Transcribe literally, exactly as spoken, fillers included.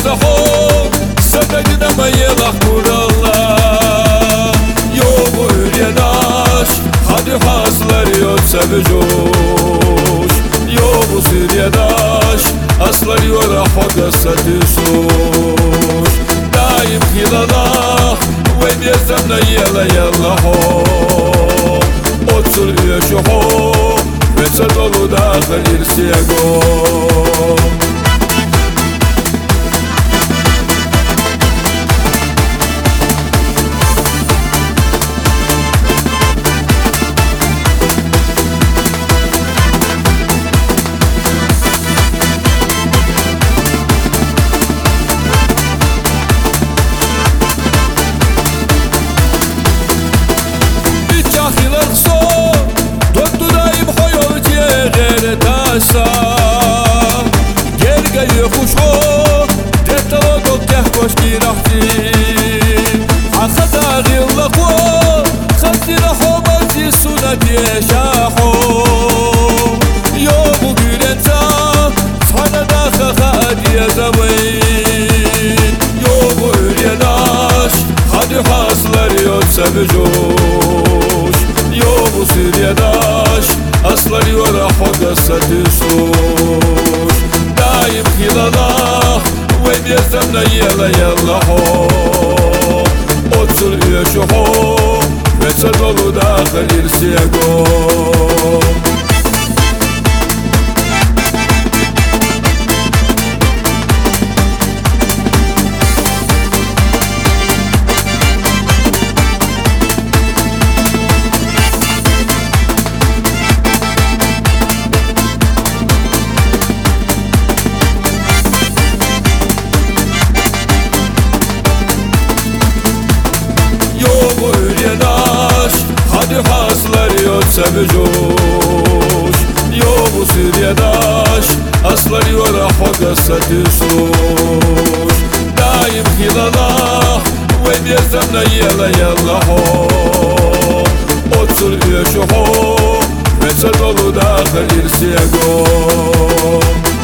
заход, садагина моелах муралла. Йому hürriye naş, hadi haslar yotsa bejoş. Йому Suriye naş, aslar yola hoda satışoş. Daim hilalah, ve bezemle yela yela ho. Otur üyeşi ho, ve çadolu dağıl irsiye go. Gergayı kuşo, detalo dokeh koş girahti. Akada gilla ko, khatira hobazi sunati şaho. Yo bu gülenza, sana da khadiye zamin. Yo bu üryenaş, hadi haslar yotsa bejoş. Yo bu Suriye'daş, aslar yola hoda satışoş. Daim hilalah, ve bezemle yela yela ho. Otur üyeşi ho, ve çadolu dağıl irsiye go. Hadi haslar yotsa bejoş. Yo bu Suriye'daş, aslar yola hoda satışoş. Daim hilalah, ve bezemle yela yela ho. Otur üyeşi ho, ve çadolu dağıl irsiye go.